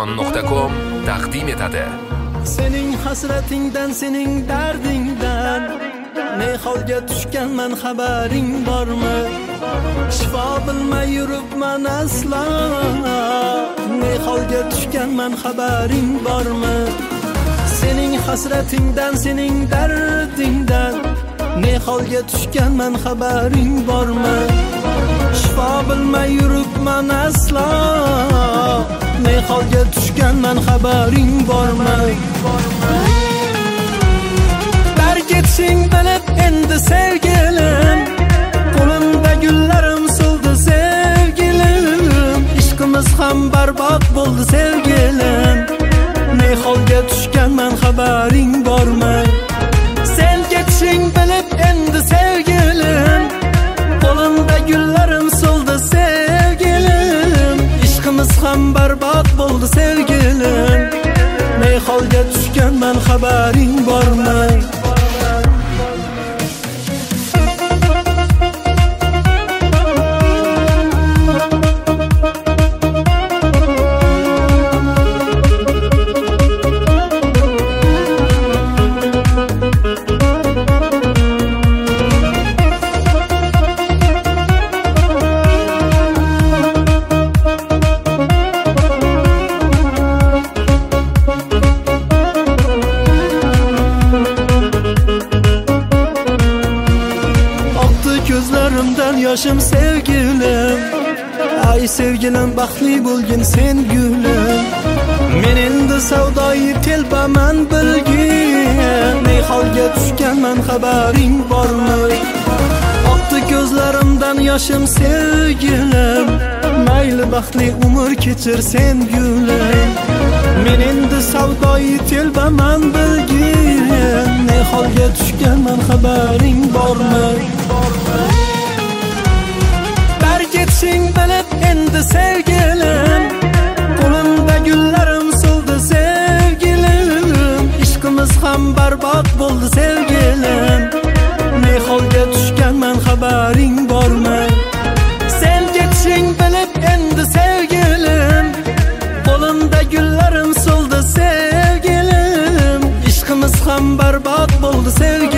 Aziz-Onajon.com taqdim etadi. Sening hasratingdan, sening dardingdan ne holga tushganman xabaring bormi? Shifo bilmay yuribman asla, ne holga tushganman xabaring bormi? Sening hasratingdan, sening dardingdan ne holga tushganman xabaring bormi? Shifo bilmay yuribman asla, ne holga tushganman xabaring bormi? Bargetsing bilib endi sevgilim, qo'limda gullarim so'ldi sevgilim, ishqimiz ham barbod bo'ldi sevgilim, ne holga tushganman xabaring bormi? Sen ketsing bilib endi sevgilim, qo'limda gullarim so'ldi sevgilim, ishqimiz ham barbod bo'ldi sevgilim, ne holga tushganman xabaring bormi? Gözlerimden yaşım sevgilim, ay sevgilim baxtli bo'lgin sen gülüm. Men endi savdoyi telbaman bilgin, ne holga tushganman xabaring bormi? Oqdi ko'zlarimdan yoshim sevgilim, mayli baxtli umr kechir sen gülüm. Men endi savdoyi telbaman bilgin, ne holga tushganman xabaring bormi? Bargetsing bilib endi sevgilim, qo'limda gullarim so'ldi sevgilim, ishqimiz ham barbod bo'ldi sevgilim, ne holga tushganman xabaring bormi? Sen ketsing bilib endi sevgilim, qo'limda gullarim so'ldi sevgilim, ishqimiz ham barbod bo'ldi sevgilim,